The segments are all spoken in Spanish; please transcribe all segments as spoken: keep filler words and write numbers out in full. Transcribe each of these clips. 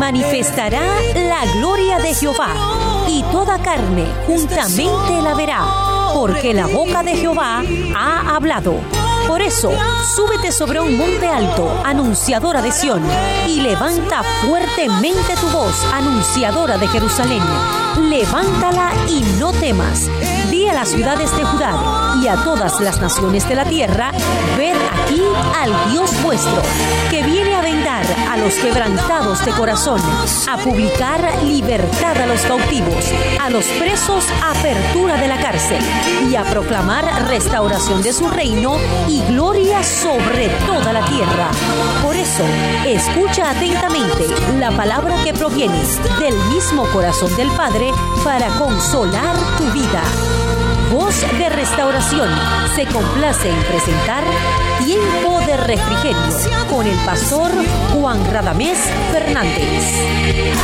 manifestará la gloria de Jehová, y toda carne juntamente la verá, porque la boca de Jehová ha hablado. Por eso, súbete sobre un monte alto, anunciadora de Sión, y levanta fuertemente tu voz, anunciadora de Jerusalén. Levántala y no temas. Di a las ciudades de Judá y a todas las naciones de la tierra: ved aquí al Dios vuestro, que viene a vendar a los quebrantados de corazón, a publicar libertad a los cautivos, a los presos apertura de la cárcel, y a proclamar restauración de su reino y gloria sobre toda la tierra. Por eso, escucha atentamente la palabra que proviene del mismo corazón del Padre para consolar tu vida. Voz de Restauración se complace en presentar Tiempo de Refrigerio con el pastor Juan Radamés Fernández.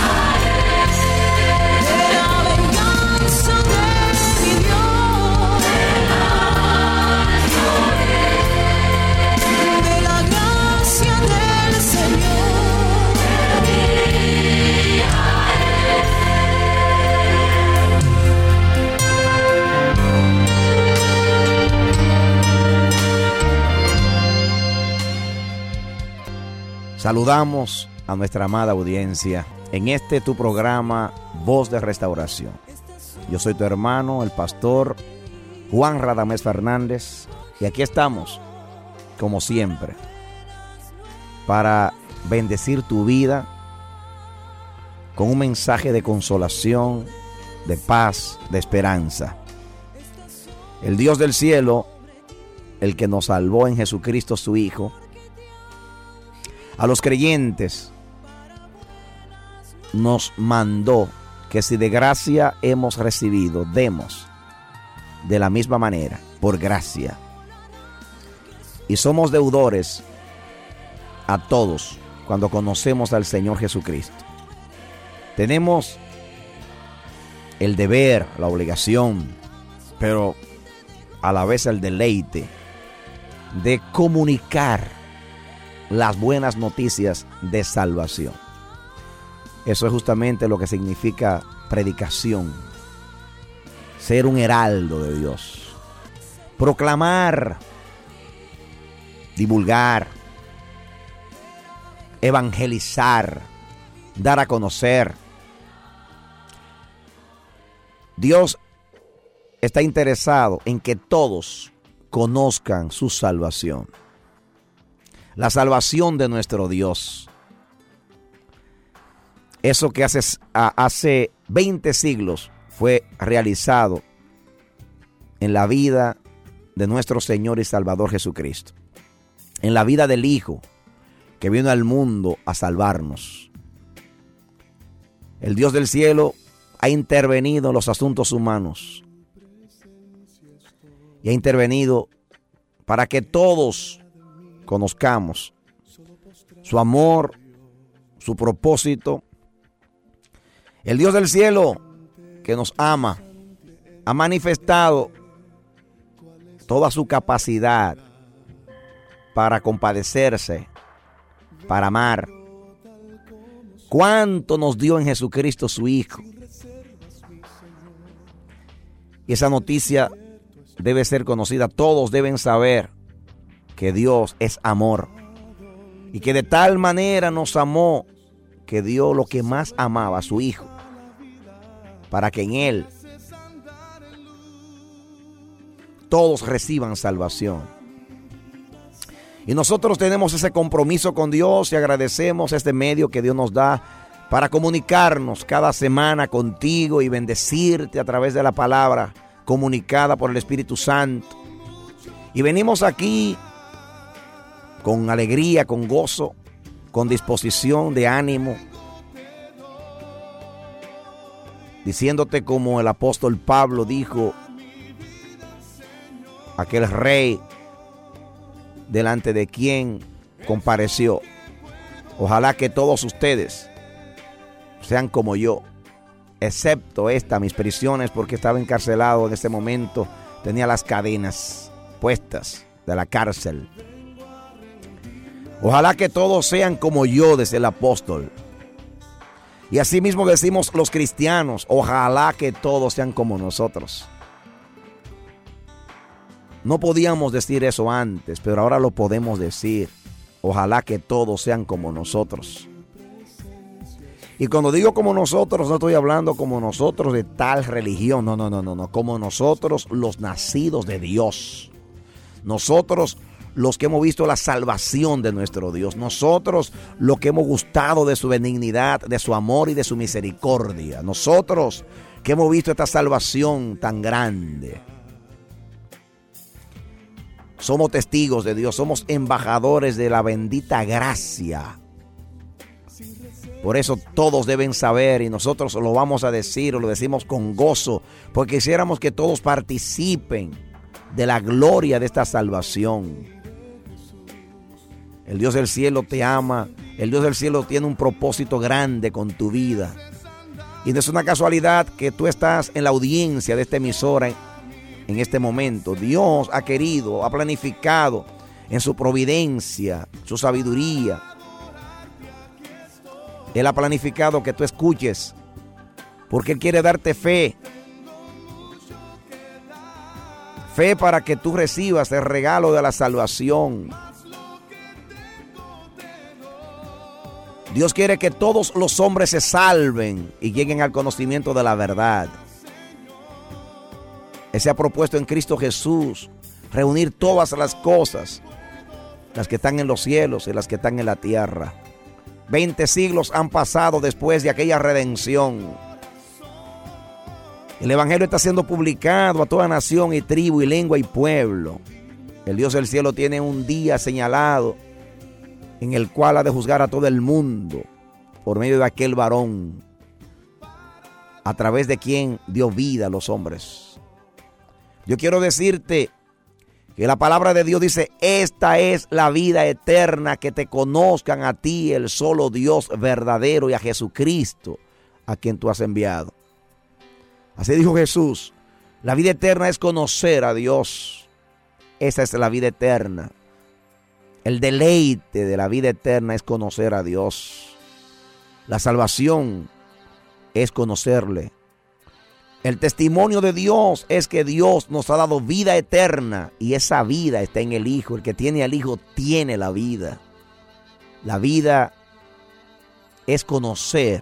Saludamos a nuestra amada audiencia en este tu programa Voz de Restauración. Yo soy tu hermano, el pastor Juan Radamés Fernández, y aquí estamos, como siempre, para bendecir tu vida con un mensaje de consolación, de paz, de esperanza. El Dios del cielo, el que nos salvó en Jesucristo su Hijo, a los creyentes nos mandó que si de gracia hemos recibido, demos de la misma manera, por gracia. Y somos deudores a todos cuando conocemos al Señor Jesucristo. Tenemos el deber, la obligación, pero a la vez el deleite de comunicar las buenas noticias de salvación. Eso es justamente lo que significa predicación. Ser un heraldo de Dios. Proclamar, divulgar, evangelizar, dar a conocer. Dios está interesado en que todos conozcan su salvación. La salvación de nuestro Dios. Eso que hace, hace veinte siglos fue realizado en la vida de nuestro Señor y Salvador Jesucristo. En la vida del Hijo que vino al mundo a salvarnos. El Dios del cielo ha intervenido en los asuntos humanos. Y ha intervenido para que todos conozcamos su amor, su propósito. El Dios del cielo que nos ama ha manifestado toda su capacidad para compadecerse, para amar. Cuánto nos dio en Jesucristo su Hijo. Y esa noticia debe ser conocida. Todos deben saber que Dios es amor y que de tal manera nos amó que dio lo que más amaba, a su Hijo, para que en Él todos reciban salvación. Y nosotros tenemos ese compromiso con Dios y agradecemos este medio que Dios nos da para comunicarnos cada semana contigo y bendecirte a través de la palabra comunicada por el Espíritu Santo. Y venimos aquí con alegría, con gozo, con disposición de ánimo, diciéndote como el apóstol Pablo dijo, aquel rey delante de quien compareció: ojalá que todos ustedes sean como yo, excepto esta, mis prisiones, porque estaba encarcelado en este momento, tenía las cadenas puestas de la cárcel. Ojalá que todos sean como yo, desde el apóstol. Y así mismo decimos los cristianos, ojalá que todos sean como nosotros. No podíamos decir eso antes, pero ahora lo podemos decir. Ojalá que todos sean como nosotros. Y cuando digo como nosotros, no estoy hablando como nosotros de tal religión. No, no, no, no, no. Como nosotros los nacidos de Dios. Nosotros los que hemos visto la salvación de nuestro Dios. Nosotros los que hemos gustado de su benignidad, de su amor y de su misericordia. Nosotros que hemos visto esta salvación tan grande. Somos testigos de Dios, somos embajadores de la bendita gracia. Por eso todos deben saber y nosotros lo vamos a decir o lo decimos con gozo, porque quisiéramos que todos participen de la gloria de esta salvación. El Dios del cielo te ama, el Dios del cielo tiene un propósito grande con tu vida. Y no es una casualidad que tú estás en la audiencia de esta emisora en este momento. Dios ha querido, ha planificado en su providencia, su sabiduría. Él ha planificado que tú escuches, porque Él quiere darte fe. Fe para que tú recibas el regalo de la salvación. Dios quiere que todos los hombres se salven y lleguen al conocimiento de la verdad. Él se ha propuesto en Cristo Jesús reunir todas las cosas, las que están en los cielos y las que están en la tierra. Veinte siglos han pasado después de aquella redención. El evangelio está siendo publicado a toda nación y tribu y lengua y pueblo. El Dios del cielo tiene un día señalado en el cual ha de juzgar a todo el mundo por medio de aquel varón, a través de quien dio vida a los hombres. Yo quiero decirte que la palabra de Dios dice, esta es la vida eterna, que te conozcan a ti, el solo Dios verdadero, y a Jesucristo, a quien tú has enviado. Así dijo Jesús, la vida eterna es conocer a Dios. Esa es la vida eterna. El deleite de la vida eterna es conocer a Dios. La salvación es conocerle. El testimonio de Dios es que Dios nos ha dado vida eterna y esa vida está en el Hijo. El que tiene al Hijo tiene la vida. La vida es conocer,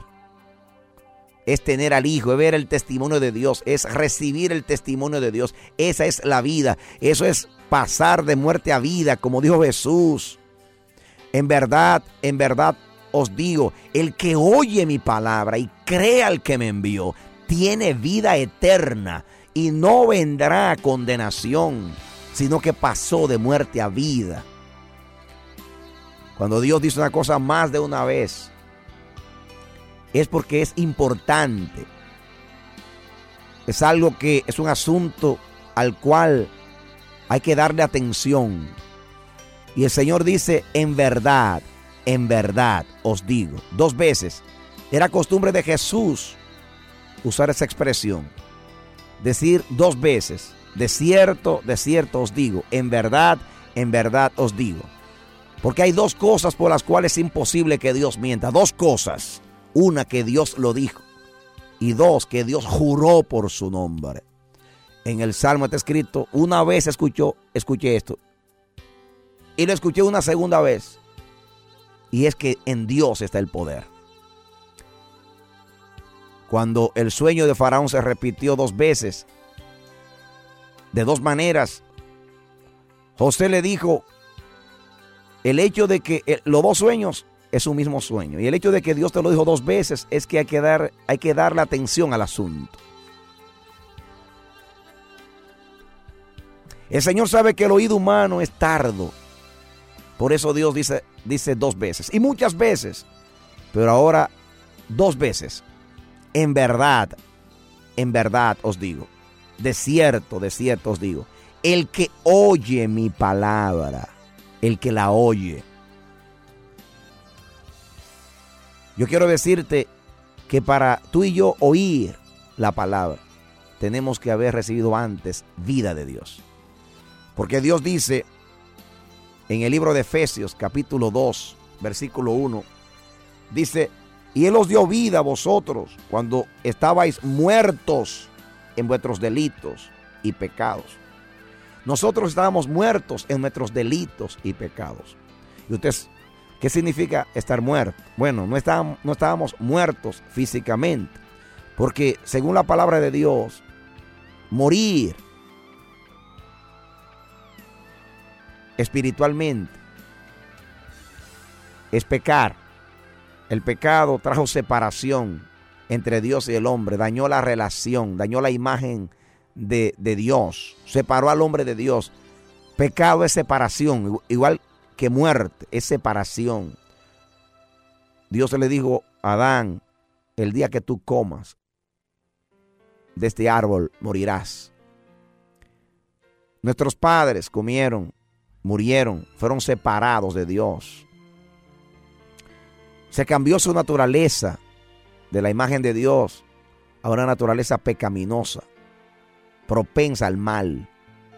es tener al Hijo, es ver el testimonio de Dios, es recibir el testimonio de Dios. Esa es la vida. Eso es pasar de muerte a vida, como dijo Jesús. En verdad, en verdad os digo, el que oye mi palabra y crea al que me envió, tiene vida eterna y no vendrá a condenación, sino que pasó de muerte a vida. Cuando Dios dice una cosa más de una vez, es porque es importante. Es algo que es un asunto al cual hay que darle atención. Y el Señor dice, en verdad, en verdad os digo. Dos veces. Era costumbre de Jesús usar esa expresión, decir dos veces, de cierto, de cierto os digo, en verdad, en verdad os digo. Porque hay dos cosas por las cuales es imposible que Dios mienta, dos cosas. Una, que Dios lo dijo, y dos, que Dios juró por su nombre. En el Salmo está escrito, una vez escuchó, escuché esto, y lo escuché una segunda vez, y es que en Dios está el poder. Cuando el sueño de Faraón se repitió dos veces, de dos maneras, José le dijo, el hecho de que eh, los dos sueños es un mismo sueño, y el hecho de que Dios te lo dijo dos veces es que hay que dar, hay que darle atención al asunto. El Señor sabe que el oído humano es tardo, por eso Dios dice, dice dos veces, y muchas veces, pero ahora dos veces. En verdad, en verdad os digo, de cierto, de cierto os digo, el que oye mi palabra, el que la oye. Yo quiero decirte que para tú y yo oír la palabra, tenemos que haber recibido antes vida de Dios. Porque Dios dice en el libro de Efesios, capítulo dos, versículo uno, dice, Y Él os dio vida a vosotros cuando estabais muertos en vuestros delitos y pecados. Nosotros estábamos muertos en nuestros delitos y pecados. Y ustedes, ¿qué significa estar muerto? Bueno, no estábamos, no estábamos muertos físicamente, porque según la palabra de Dios, morir espiritualmente es pecar. El pecado trajo separación entre Dios y el hombre, dañó la relación, dañó la imagen de, de Dios, separó al hombre de Dios. Pecado es separación, igual que muerte, es separación. Dios le dijo a Adán: el día que tú comas de este árbol morirás. Nuestros padres comieron, murieron, fueron separados de Dios. Se cambió su naturaleza de la imagen de Dios a una naturaleza pecaminosa, propensa al mal.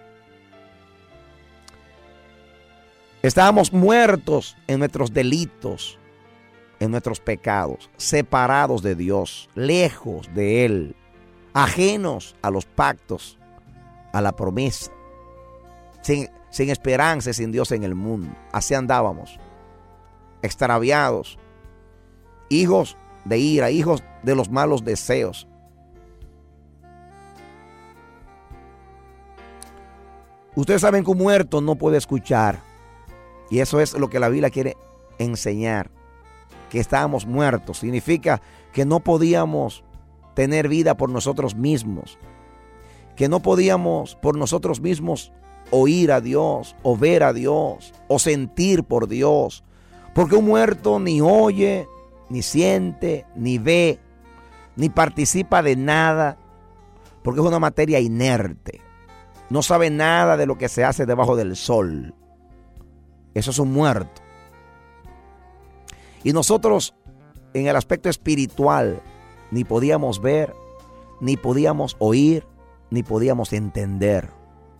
Estábamos muertos en nuestros delitos, en nuestros pecados, separados de Dios, lejos de Él, ajenos a los pactos, a la promesa, sin, sin esperanza, sin Dios en el mundo. Así andábamos, extraviados, hijos de ira, hijos de los malos deseos. Ustedes saben que un muerto no puede escuchar, y eso es lo que la Biblia quiere enseñar, que estábamos muertos. Significa que no podíamos tener vida por nosotros mismos, que no podíamos por nosotros mismos oír a Dios, o ver a Dios, o sentir por Dios, porque un muerto ni oye, ni siente, ni ve, ni participa de nada, porque es una materia inerte. No sabe nada de lo que se hace debajo del sol. Eso es un muerto. Y nosotros, en el aspecto espiritual, ni podíamos ver, ni podíamos oír, ni podíamos entender.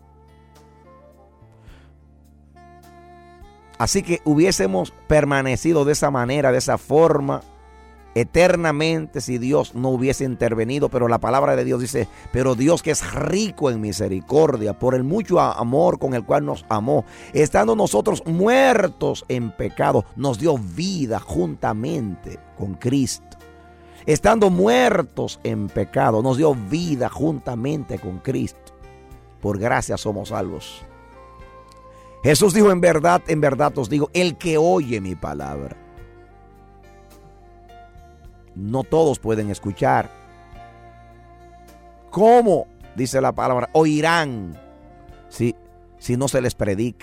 Así que hubiésemos permanecido de esa manera, de esa forma, eternamente, si Dios no hubiese intervenido. Pero la palabra de Dios dice: pero Dios, que es rico en misericordia, por el mucho amor con el cual nos amó, estando nosotros muertos en pecado, nos dio vida juntamente con Cristo. Estando muertos en pecado, nos dio vida juntamente con Cristo. Por gracia somos salvos. Jesús dijo: en verdad, en verdad os digo, el que oye mi palabra. No todos pueden escuchar. ¿Cómo? Dice la palabra: oirán si, si no se les predica.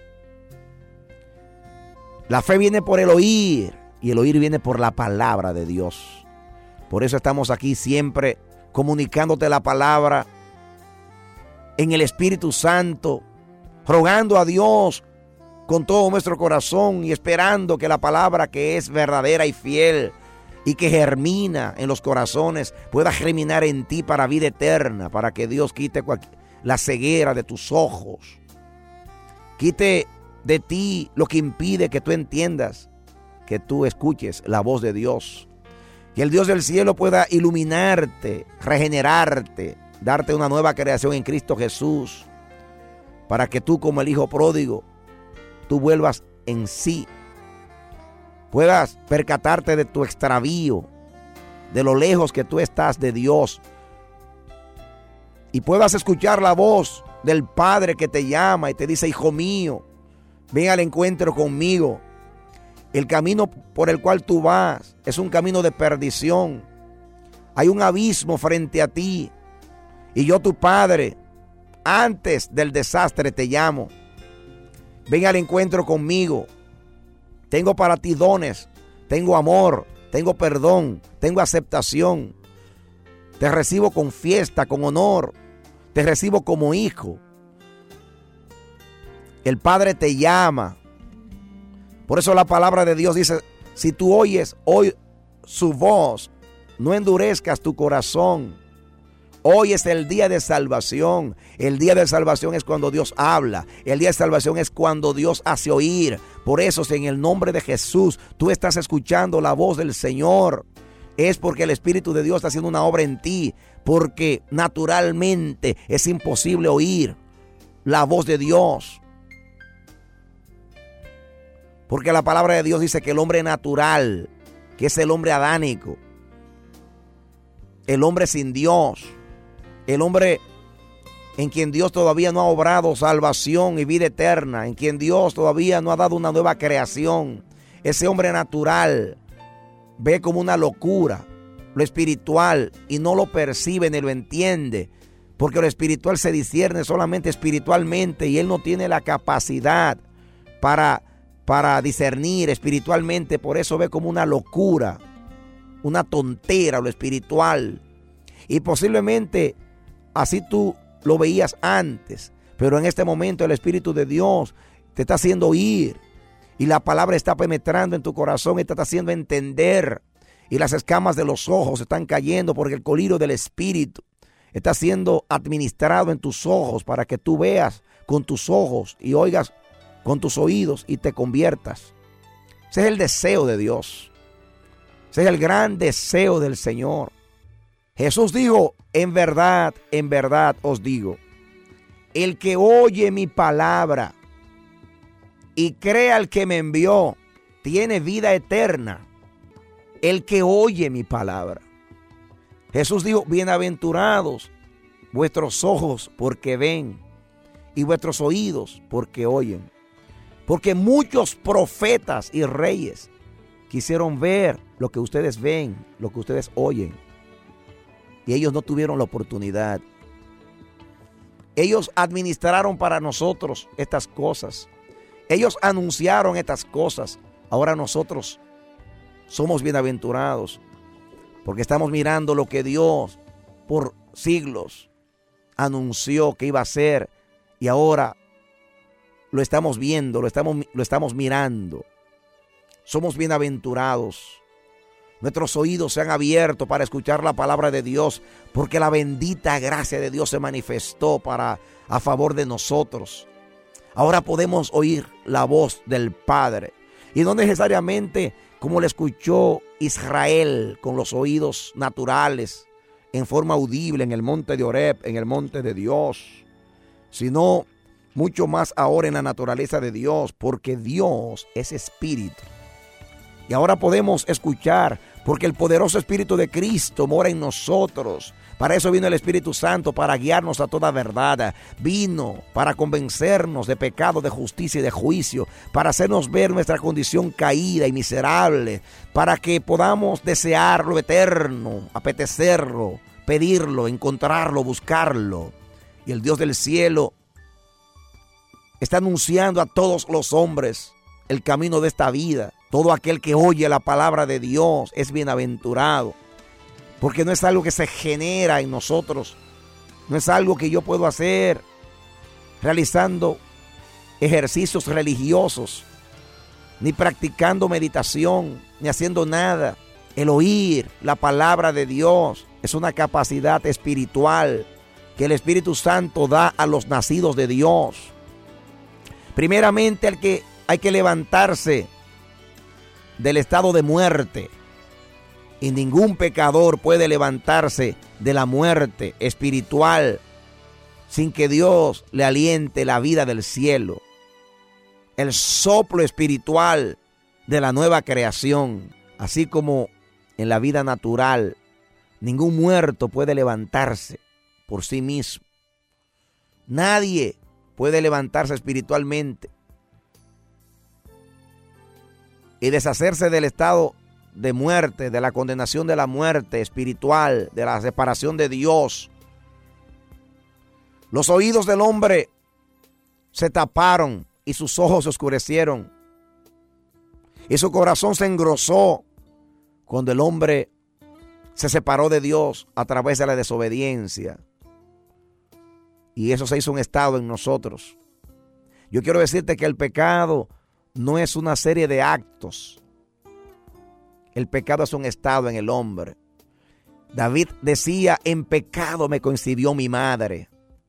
La fe viene por el oír, y el oír viene por la palabra de Dios. Por eso estamos aquí siempre comunicándote la palabra en el Espíritu Santo, rogando a Dios con todo nuestro corazón y esperando que la palabra, que es verdadera y fiel y que germina en los corazones, pueda germinar en ti para vida eterna, para que Dios quite la ceguera de tus ojos, quite de ti lo que impide que tú entiendas, que tú escuches la voz de Dios. Que el Dios del cielo pueda iluminarte, regenerarte, darte una nueva creación en Cristo Jesús, para que tú, como el hijo pródigo, tú vuelvas en sí, puedas percatarte de tu extravío, de lo lejos que tú estás de Dios, y puedas escuchar la voz del Padre que te llama y te dice: hijo mío, ven al encuentro conmigo. El camino por el cual tú vas es un camino de perdición. Hay un abismo frente a ti, y yo, tu Padre, antes del desastre te llamo. Ven al encuentro conmigo. Tengo para ti dones, tengo amor, tengo perdón, tengo aceptación. Te recibo con fiesta, con honor. Te recibo como hijo. El Padre te llama. Por eso la palabra de Dios dice: si tú oyes hoy su voz, no endurezcas tu corazón. Hoy es el día de salvación. El día de salvación es cuando Dios habla. El día de salvación es cuando Dios hace oír. Por eso, si en el nombre de Jesús tú estás escuchando la voz del Señor, es porque el Espíritu de Dios está haciendo una obra en ti. Porque naturalmente es imposible oír la voz de Dios. Porque la palabra de Dios dice que el hombre natural, que es el hombre adánico, el hombre sin Dios, el hombre en quien Dios todavía no ha obrado salvación y vida eterna, en quien Dios todavía no ha dado una nueva creación, ese hombre natural ve como una locura lo espiritual y no lo percibe ni lo entiende, porque lo espiritual se discierne solamente espiritualmente y él no tiene la capacidad para, para discernir espiritualmente. Por eso ve como una locura, una tontera lo espiritual. Y posiblemente así tú lo veías antes, pero en este momento el Espíritu de Dios te está haciendo oír y la palabra está penetrando en tu corazón y te está haciendo entender, y las escamas de los ojos están cayendo porque el colirio del Espíritu está siendo administrado en tus ojos para que tú veas con tus ojos y oigas con tus oídos y te conviertas. Ese es el deseo de Dios. Ese es el gran deseo del Señor. Jesús dijo, en verdad, en verdad os digo, el que oye mi palabra y crea al que me envió, tiene vida eterna. El que oye mi palabra. Jesús dijo, bienaventurados vuestros ojos porque ven y vuestros oídos porque oyen. Porque muchos profetas y reyes quisieron ver lo que ustedes ven, lo que ustedes oyen, y ellos no tuvieron la oportunidad. Ellos administraron para nosotros estas cosas. Ellos anunciaron estas cosas. Ahora nosotros somos bienaventurados porque estamos mirando lo que Dios por siglos anunció que iba a hacer, y ahora lo estamos viendo, lo estamos, lo estamos mirando. Somos bienaventurados. Nuestros oídos se han abierto para escuchar la palabra de Dios, porque la bendita gracia de Dios se manifestó para a favor de nosotros. Ahora podemos oír la voz del Padre, y no necesariamente como le escuchó Israel con los oídos naturales, en forma audible en el monte de Horeb, en el monte de Dios, sino mucho más ahora en la naturaleza de Dios, porque Dios es espíritu. Y ahora podemos escuchar, porque el poderoso Espíritu de Cristo mora en nosotros. Para eso vino el Espíritu Santo, para guiarnos a toda verdad. Vino para convencernos de pecado, de justicia y de juicio, para hacernos ver nuestra condición caída y miserable, para que podamos desear lo eterno, apetecerlo, pedirlo, encontrarlo, buscarlo. Y el Dios del cielo está anunciando a todos los hombres el camino de esta vida. Todo aquel que oye la palabra de Dios es bienaventurado, porque no es algo que se genera en nosotros, no es algo que yo puedo hacer realizando ejercicios religiosos, ni practicando meditación, ni haciendo nada. El oír la palabra de Dios es una capacidad espiritual que el Espíritu Santo da a los nacidos de Dios. Primeramente, al que hay que levantarse del estado de muerte, y ningún pecador puede levantarse de la muerte espiritual sin que Dios le aliente la vida del cielo, el soplo espiritual de la nueva creación. Así como en la vida natural ningún muerto puede levantarse por sí mismo, nadie puede levantarse espiritualmente y deshacerse del estado de muerte, de la condenación de la muerte espiritual, de la separación de Dios. Los oídos del hombre se taparon y sus ojos se oscurecieron, y su corazón se engrosó cuando el hombre se separó de Dios a través de la desobediencia, y eso se hizo un estado en nosotros. Yo quiero decirte que el pecado no es una serie de actos. El pecado es un estado en el hombre. David decía, en pecado me concibió mi madre.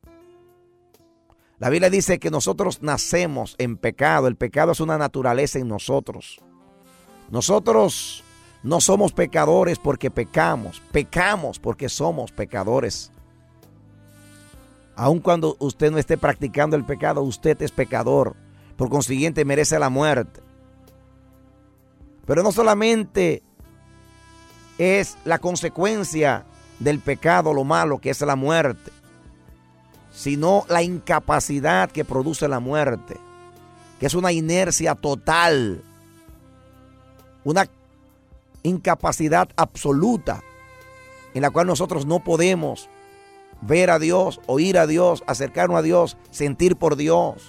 La Biblia dice que nosotros nacemos en pecado. El pecado es una naturaleza en nosotros. Nosotros no somos pecadores porque pecamos. Pecamos porque somos pecadores. Aun cuando usted no esté practicando el pecado, usted es pecador. Por consiguiente, merece la muerte. Pero no solamente es la consecuencia del pecado, lo malo que es la muerte, sino la incapacidad que produce la muerte, que es una inercia total, una incapacidad absoluta en la cual nosotros no podemos ver a Dios, oír a Dios, acercarnos a Dios, sentir por Dios.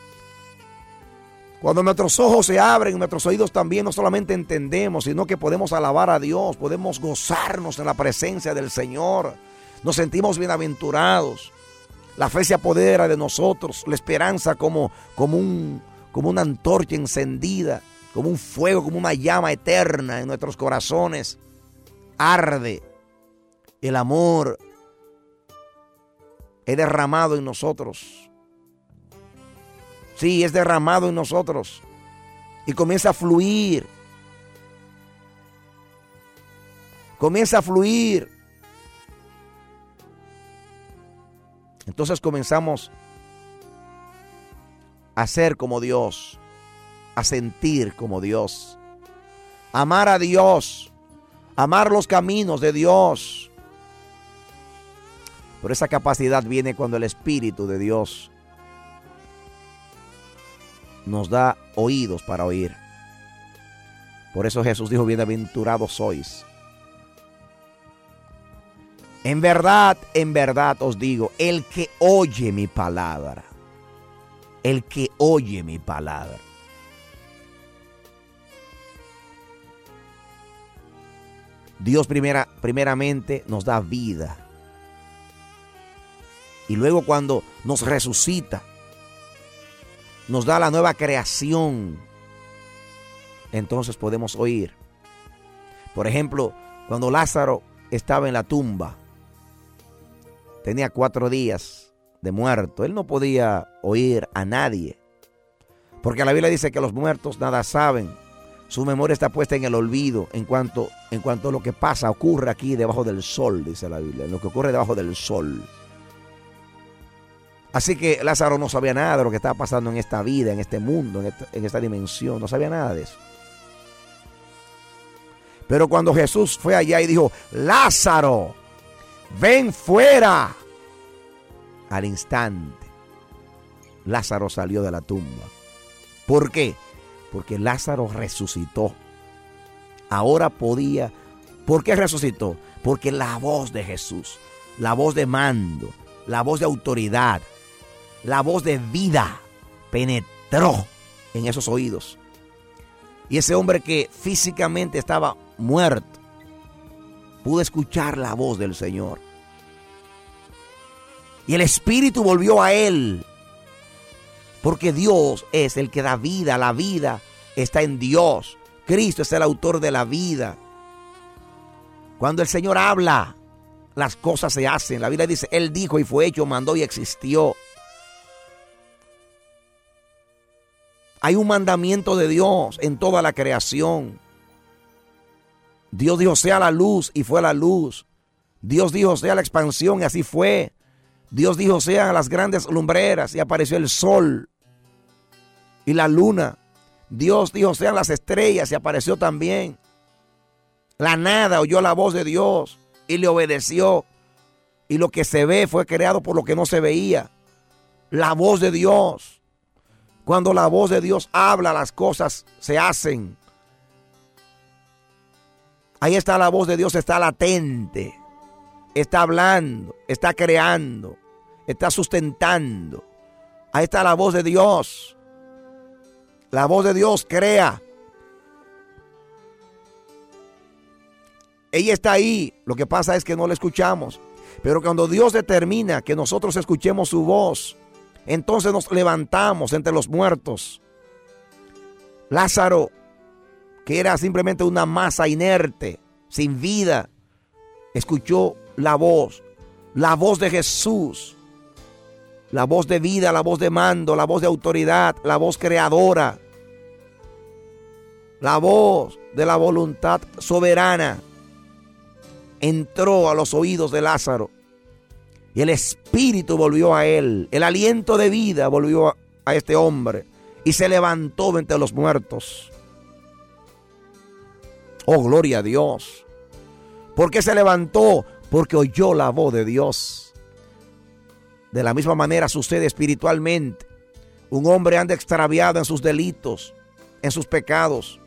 Cuando nuestros ojos se abren, nuestros oídos también, no solamente entendemos, sino que podemos alabar a Dios, podemos gozarnos en la presencia del Señor, nos sentimos bienaventurados. La fe se apodera de nosotros, la esperanza como, como, un, como una antorcha encendida, como un fuego, como una llama eterna en nuestros corazones. Arde. El amor es derramado en nosotros. Sí, es derramado en nosotros y comienza a fluir. Comienza a fluir. Entonces comenzamos a ser como Dios, a sentir como Dios, a amar a Dios, a amar los caminos de Dios. Pero esa capacidad viene cuando el Espíritu de Dios nos da oídos para oír. Por eso Jesús dijo, bienaventurados sois. En verdad, en verdad os digo, el que oye mi palabra, el que oye mi palabra. Dios primera, primeramente nos da vida. Y luego cuando nos resucita, nos da la nueva creación. Entonces podemos oír. Por ejemplo, cuando Lázaro estaba en la tumba, tenía cuatro días de muerto. Él no podía oír a nadie, porque la Biblia dice que los muertos nada saben. Su memoria está puesta en el olvido en cuanto, en cuanto a lo que pasa, ocurre aquí debajo del sol, dice la Biblia, en lo que ocurre debajo del sol. Así que Lázaro no sabía nada de lo que estaba pasando en esta vida, en este mundo, en esta, en esta dimensión. No sabía nada de eso. Pero cuando Jesús fue allá y dijo, Lázaro, ven fuera, al instante Lázaro salió de la tumba. ¿Por qué? Porque Lázaro resucitó. Ahora podía. ¿Por qué resucitó? Porque la voz de Jesús, la voz de mando, la voz de autoridad, la voz de vida penetró en esos oídos. Y ese hombre que físicamente estaba muerto pudo escuchar la voz del Señor. Y el Espíritu volvió a él. Porque Dios es el que da vida. La vida está en Dios. Cristo es el autor de la vida. Cuando el Señor habla, las cosas se hacen. La Biblia dice, Él dijo y fue hecho, mandó y existió. Hay un mandamiento de Dios en toda la creación. Dios dijo, sea la luz, y fue la luz. Dios dijo, sea la expansión, y así fue. Dios dijo, sean las grandes lumbreras, y apareció el sol y la luna. Dios dijo, sean las estrellas, y apareció también. La nada oyó la voz de Dios y le obedeció. Y lo que se ve fue creado por lo que no se veía. La voz de Dios. Cuando la voz de Dios habla, las cosas se hacen. Ahí está la voz de Dios, está latente. Está hablando, está creando, está sustentando. Ahí está la voz de Dios. La voz de Dios crea. Ella está ahí. Lo que pasa es que no la escuchamos. Pero cuando Dios determina que nosotros escuchemos su voz, entonces nos levantamos entre los muertos. Lázaro, que era simplemente una masa inerte, sin vida, escuchó la voz, la voz de Jesús, la voz de vida, la voz de mando, la voz de autoridad, la voz creadora, la voz de la voluntad soberana. Entró a los oídos de Lázaro y el espíritu volvió a él, el aliento de vida volvió a, a este hombre y se levantó de entre los muertos. Oh, gloria a Dios. ¿Por qué se levantó? Porque oyó la voz de Dios. De la misma manera sucede espiritualmente. Un hombre anda extraviado en sus delitos, en sus pecados,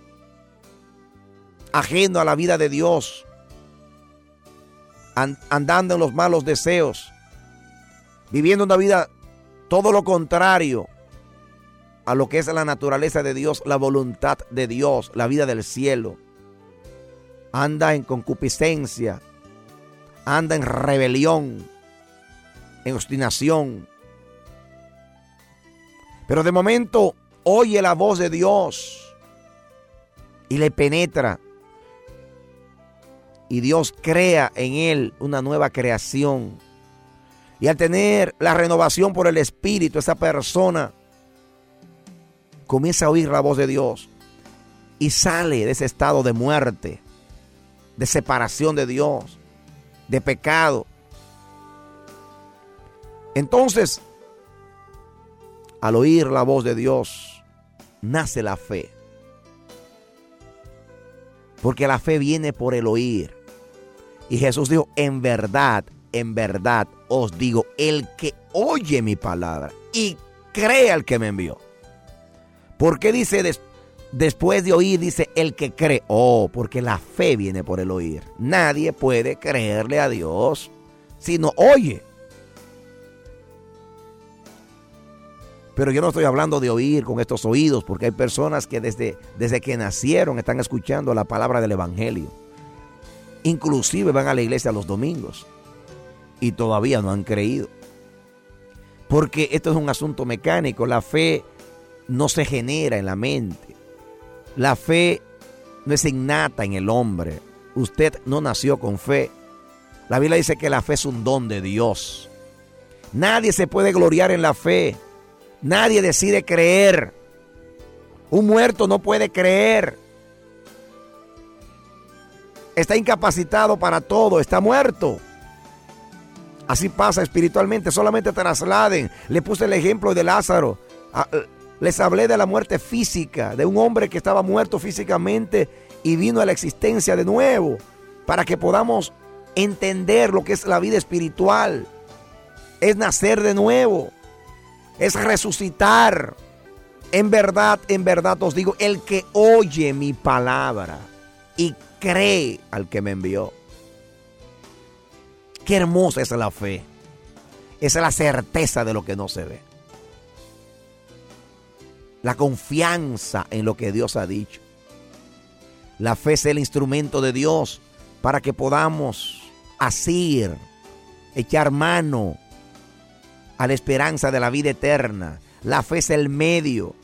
ajeno a la vida de Dios, andando en los malos deseos, viviendo una vida todo lo contrario a lo que es la naturaleza de Dios, la voluntad de Dios, la vida del cielo. Anda en concupiscencia, anda en rebelión, en obstinación. Pero de momento oye la voz de Dios y le penetra. Y Dios crea en él una nueva creación. Y al tener la renovación por el Espíritu, esa persona comienza a oír la voz de Dios y sale de ese estado de muerte, de separación de Dios, de pecado. Entonces, al oír la voz de Dios, nace la fe. Porque la fe viene por el oír. Y Jesús dijo, en verdad, en verdad os digo, el que oye mi palabra y cree al que me envió. ¿Por qué dice des- después de oír, dice el que cree? Oh, porque la fe viene por el oír. Nadie puede creerle a Dios si no oye. Pero yo no estoy hablando de oír con estos oídos, porque hay personas que desde, desde que nacieron están escuchando la palabra del evangelio. Inclusive van a la iglesia los domingos y todavía no han creído. Porque esto es un asunto mecánico. La fe no se genera en la mente. La fe no es innata en el hombre. Usted no nació con fe. La Biblia dice que la fe es un don de Dios. Nadie se puede gloriar en la fe. Nadie decide creer. Un muerto no puede creer. Está incapacitado para todo, está muerto. Así pasa espiritualmente, solamente trasladen. Le puse el ejemplo de Lázaro. Les hablé de la muerte física, de un hombre que estaba muerto físicamente y vino a la existencia de nuevo, para que podamos entender lo que es la vida espiritual. Es nacer de nuevo. Es resucitar. En verdad, en verdad os digo, el que oye mi palabra y cree al que me envió. Qué hermosa es la fe. Esa es la certeza de lo que no se ve. La confianza en lo que Dios ha dicho. La fe es el instrumento de Dios para que podamos asir, echar mano a la esperanza de la vida eterna. La fe es el medio.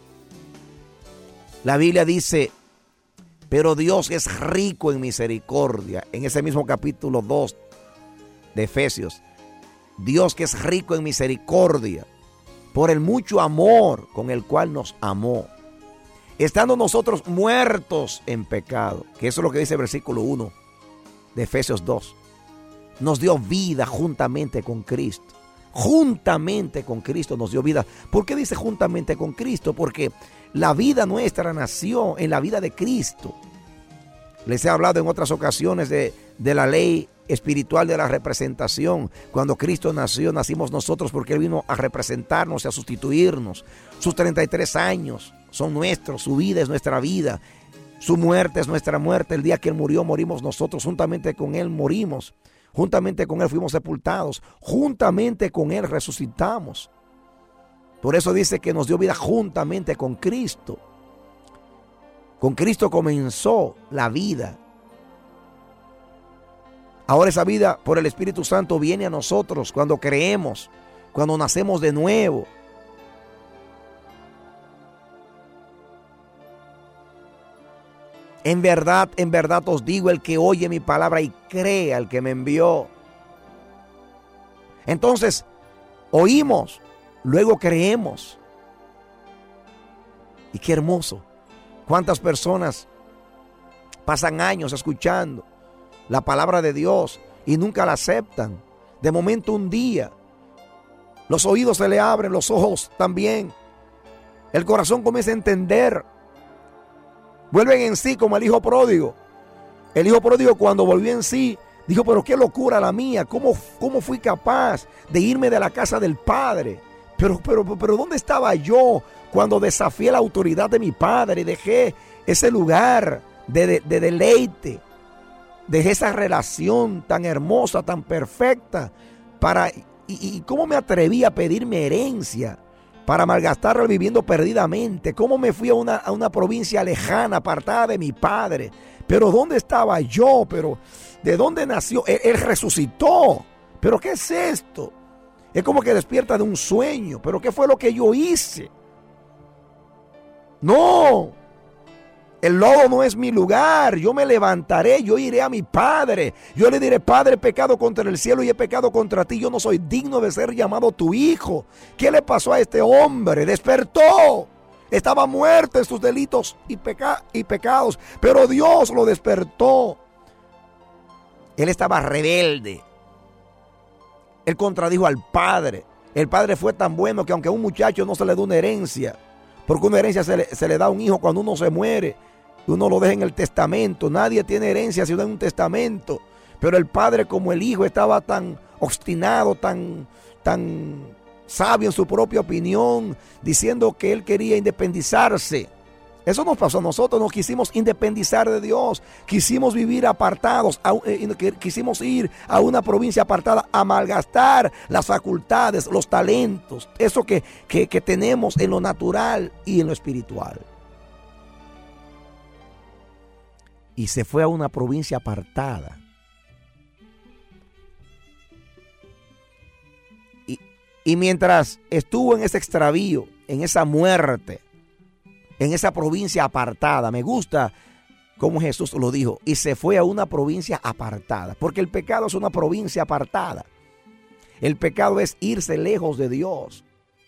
La Biblia dice, pero Dios es rico en misericordia. En ese mismo capítulo dos de Efesios. Dios que es rico en misericordia, por el mucho amor con el cual nos amó, estando nosotros muertos en pecado, que eso es lo que dice el versículo uno de Efesios dos. Nos dio vida juntamente con Cristo. Juntamente con Cristo nos dio vida. ¿Por qué dice juntamente con Cristo? Porque la vida nuestra nació en la vida de Cristo. Les he hablado en otras ocasiones de, de la ley espiritual de la representación. Cuando Cristo nació, nacimos nosotros porque Él vino a representarnos y a sustituirnos. Sus treinta y tres años son nuestros, su vida es nuestra vida, su muerte es nuestra muerte. El día que Él murió, morimos nosotros, juntamente con Él morimos. Juntamente con Él fuimos sepultados. Juntamente con Él resucitamos. Por eso dice que nos dio vida juntamente con Cristo. Con Cristo comenzó la vida. Ahora esa vida por el Espíritu Santo viene a nosotros cuando creemos, cuando nacemos de nuevo. En verdad, en verdad os digo, el que oye mi palabra y cree al que me envió. Entonces, oímos, luego creemos. Y qué hermoso. ¿Cuántas personas pasan años escuchando la palabra de Dios y nunca la aceptan? De momento, un día, los oídos se le abren, los ojos también. El corazón comienza a entender. Vuelven en sí como el hijo pródigo. El hijo pródigo, cuando volvió en sí, dijo, pero qué locura la mía. ¿Cómo, cómo fui capaz de irme de la casa del padre? Pero, pero, pero ¿dónde estaba yo cuando desafié la autoridad de mi padre? Dejé ese lugar de, de, de deleite. Dejé esa relación tan hermosa, tan perfecta. Para, y, y cómo me atreví a pedirme herencia para malgastarla viviendo perdidamente. Cómo me fui a una, a una provincia lejana, apartada de mi padre. Pero ¿dónde estaba yo? Pero ¿de dónde nació? Él, él resucitó. ¿Pero qué es esto? Es como que despierta de un sueño. ¿Pero qué fue lo que yo hice? No. El lodo no es mi lugar. Yo me levantaré, yo iré a mi padre. Yo le diré, Padre, he pecado contra el cielo y he pecado contra ti. Yo no soy digno de ser llamado tu hijo. ¿Qué le pasó a este hombre? Despertó. Estaba muerto en sus delitos y, peca- y pecados, pero Dios lo despertó. Él estaba rebelde. Él contradijo al padre. El padre fue tan bueno que aunque a un muchacho no se le da una herencia, porque una herencia se le, se le da a un hijo cuando uno se muere, uno lo deja en el testamento. Nadie tiene herencia sino en un testamento. Pero el padre, como el hijo, estaba tan obstinado, tan, tan sabio en su propia opinión, diciendo que él quería independizarse. Eso nos pasó a nosotros. Nos quisimos independizar de Dios. Quisimos vivir apartados. A, eh, quisimos ir a una provincia apartada a malgastar las facultades, los talentos, eso que, que, que tenemos en lo natural y en lo espiritual. Y se fue a una provincia apartada. Y, y mientras estuvo en ese extravío, en esa muerte, en esa provincia apartada, me gusta cómo Jesús lo dijo, y se fue a una provincia apartada, porque el pecado es una provincia apartada. El pecado es irse lejos de Dios.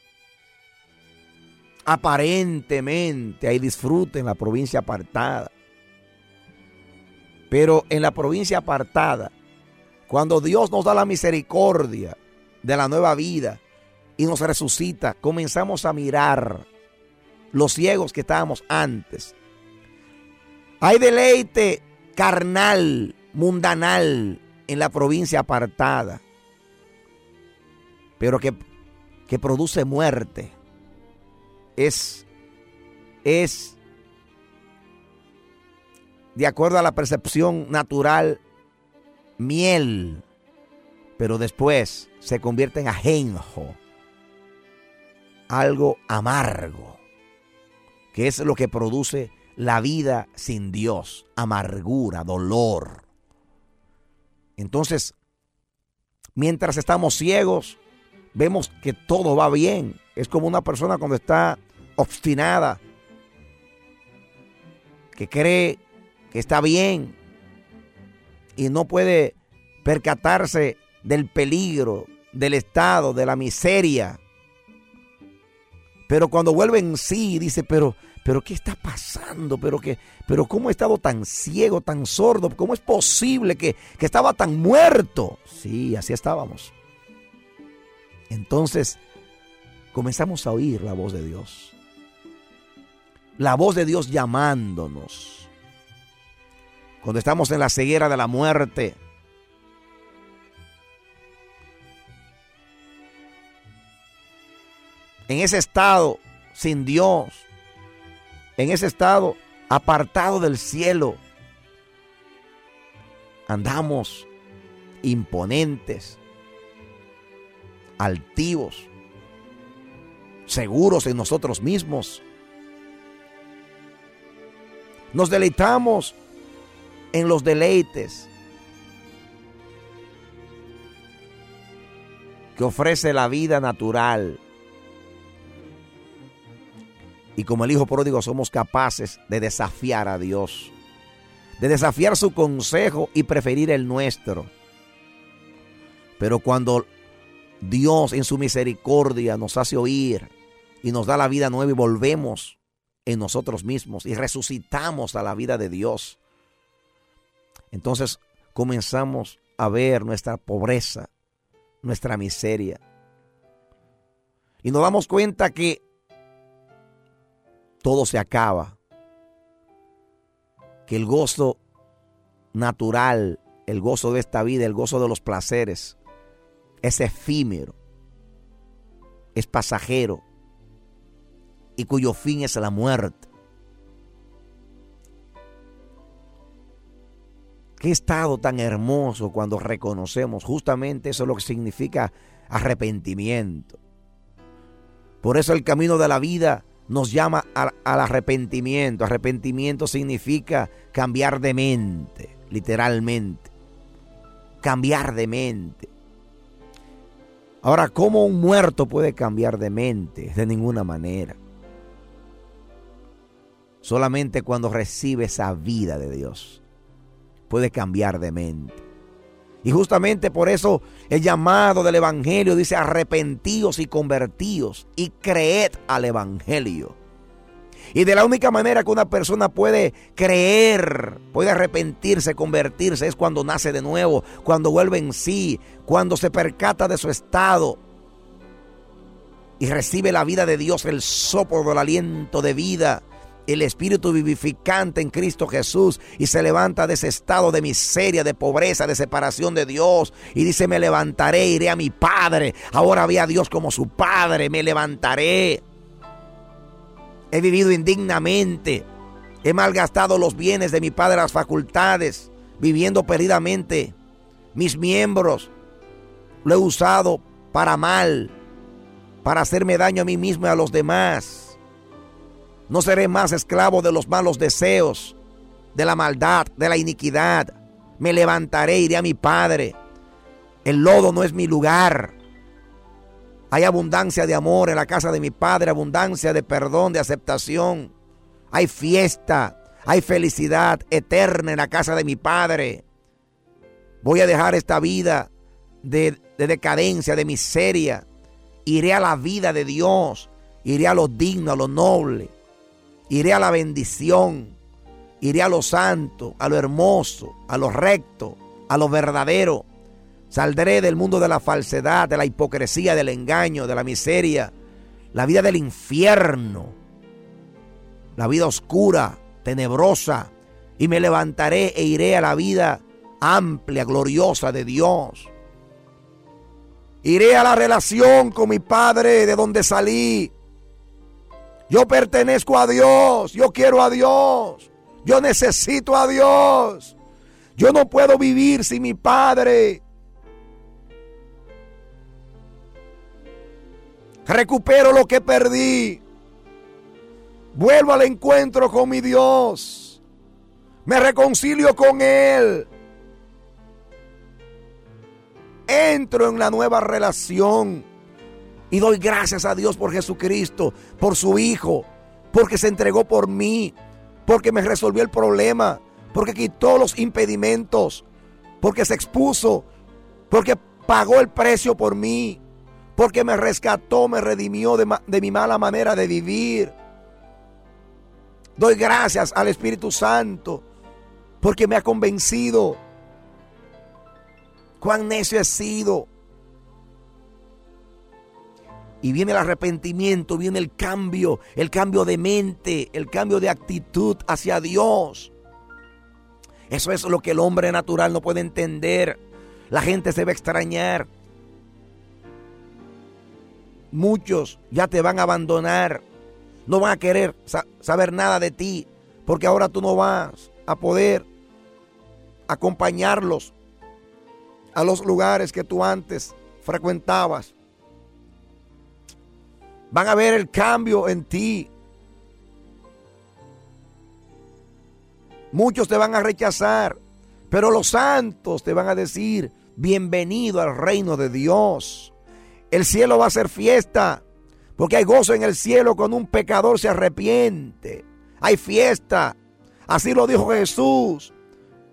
Aparentemente hay disfrute en la provincia apartada, pero en la provincia apartada, cuando Dios nos da la misericordia de la nueva vida y nos resucita, comenzamos a mirar los ciegos que estábamos antes. Hay deleite carnal, mundanal en la provincia apartada, pero que, que produce muerte. Es, es, de acuerdo a la percepción natural, miel, pero después se convierte en ajenjo, algo amargo, que es lo que produce la vida sin Dios, amargura, dolor. Entonces, mientras estamos ciegos, vemos que todo va bien. Es como una persona cuando está obstinada, que cree que está bien y no puede percatarse del peligro, del estado, de la miseria. Pero cuando vuelve en sí, dice, pero, pero ¿qué está pasando? Pero, que, pero ¿cómo he estado tan ciego, tan sordo? ¿Cómo es posible que, que estaba tan muerto? Sí, así estábamos. Entonces, comenzamos a oír la voz de Dios. La voz de Dios llamándonos. Cuando estamos en la ceguera de la muerte, en ese estado sin Dios, en ese estado apartado del cielo, andamos imponentes, altivos, seguros en nosotros mismos. Nos deleitamos en los deleites que ofrece la vida natural. Y como el hijo pródigo somos capaces de desafiar a Dios de desafiar su consejo y preferir el nuestro. Pero cuando Dios en su misericordia nos hace oír y nos da la vida nueva y volvemos en nosotros mismos y resucitamos a la vida de Dios, entonces comenzamos a ver nuestra pobreza, nuestra miseria. Y nos damos cuenta que todo se acaba, que el gozo natural, el gozo de esta vida, el gozo de los placeres, es efímero, es pasajero y cuyo fin es la muerte. Qué estado tan hermoso cuando reconocemos justamente eso, es lo que significa arrepentimiento. Por eso el camino de la vida nos llama al, al arrepentimiento. Arrepentimiento significa cambiar de mente, literalmente. Cambiar de mente. Ahora, ¿cómo un muerto puede cambiar de mente? De ninguna manera. Solamente cuando recibe esa vida de Dios puede cambiar de mente. Y justamente por eso el llamado del Evangelio dice: arrepentíos y convertíos y creed al Evangelio. Y de la única manera que una persona puede creer, puede arrepentirse, convertirse, es cuando nace de nuevo, cuando vuelve en sí, cuando se percata de su estado y recibe la vida de Dios, el soplo del aliento de vida, el espíritu vivificante en Cristo Jesús, y se levanta de ese estado de miseria, de pobreza, de separación de Dios, y dice: me levantaré, iré a mi Padre. Ahora ve a Dios como su Padre. Me levantaré. He vivido indignamente, he malgastado los bienes de mi padre, las facultades, viviendo perdidamente. Mis miembros lo he usado para mal, para hacerme daño a mí mismo y a los demás. No seré más esclavo de los malos deseos, de la maldad, de la iniquidad. Me levantaré, iré a mi Padre. El lodo no es mi lugar. Hay abundancia de amor en la casa de mi Padre, abundancia de perdón, de aceptación. Hay fiesta, hay felicidad eterna en la casa de mi Padre. Voy a dejar esta vida de, de decadencia, de miseria. Iré a la vida de Dios, iré a lo digno, a lo noble. Iré a la bendición, iré a lo santo, a lo hermoso, a lo recto, a lo verdadero. Saldré del mundo de la falsedad, de la hipocresía, del engaño, de la miseria, la vida del infierno, la vida oscura, tenebrosa, y me levantaré e iré a la vida amplia, gloriosa de Dios. Iré a la relación con mi Padre de donde salí. Yo pertenezco a Dios, yo quiero a Dios, yo necesito a Dios. Yo no puedo vivir sin mi Padre. Recupero lo que perdí. Vuelvo al encuentro con mi Dios. Me reconcilio con Él. Entro en la nueva relación. Y doy gracias a Dios por Jesucristo, por su Hijo, porque se entregó por mí, porque me resolvió el problema, porque quitó los impedimentos, porque se expuso, porque pagó el precio por mí, porque me rescató, me redimió de, de mi mala manera de vivir. Doy gracias al Espíritu Santo, porque me ha convencido. Cuán necio he sido. Y viene el arrepentimiento, viene el cambio, el cambio de mente, el cambio de actitud hacia Dios. Eso es lo que el hombre natural no puede entender. La gente se va a extrañar. Muchos ya te van a abandonar. No van a querer sa- saber nada de ti, porque ahora tú no vas a poder acompañarlos a los lugares que tú antes frecuentabas. Van a ver el cambio en ti. Muchos te van a rechazar, pero los santos te van a decir: bienvenido al reino de Dios. El cielo va a ser fiesta, porque hay gozo en el cielo cuando un pecador se arrepiente. Hay fiesta. Así lo dijo Jesús.